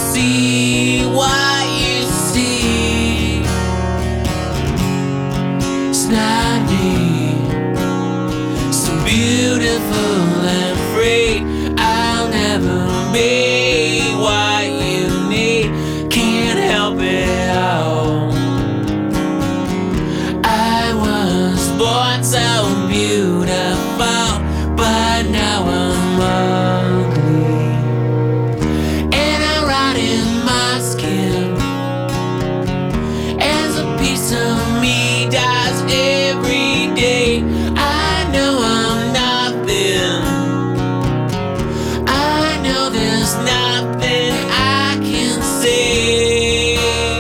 see what you see. It's not me, so beautiful and free. I'll never be what you need. Can't help it all. I was born so beautiful, but now I'm ugly, and I rot in my skin as a piece of me dies every day. I know I'm nothing. I know there's nothing I can say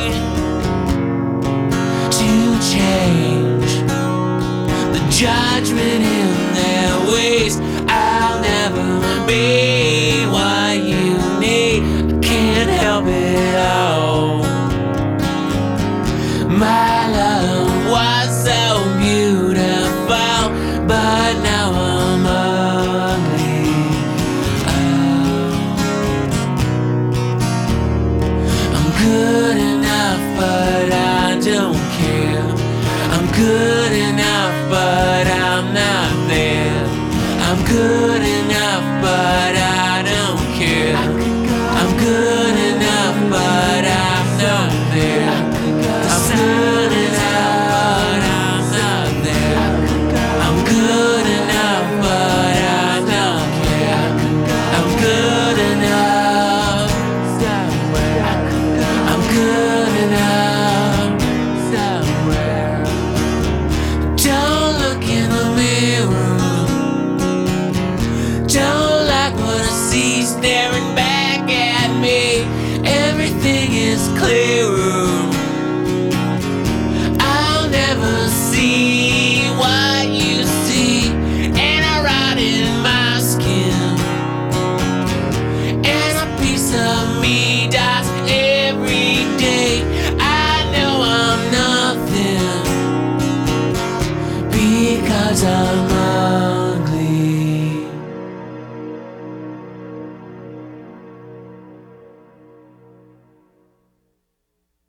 to change the judgment in their ways. I'll never be what you need. I can't help it all. My love was so beautiful, but now I'm ugly. I'm good enough, but I don't care. I'm good enough, but I'm not there. I'm good enough, but I don't care. I'm good enough, but I'm not there. I'm good enough, but I'm not there. I'm good enough, but I don't care. I'm good enough somewhere. I'm good enough somewhere. Don't look in the mirror. Don't like what I see staring back at me. Everything is clearer. I'll never see what you see, and I rot in my skin, and a piece of me dies every day. I know I'm nothing because I'm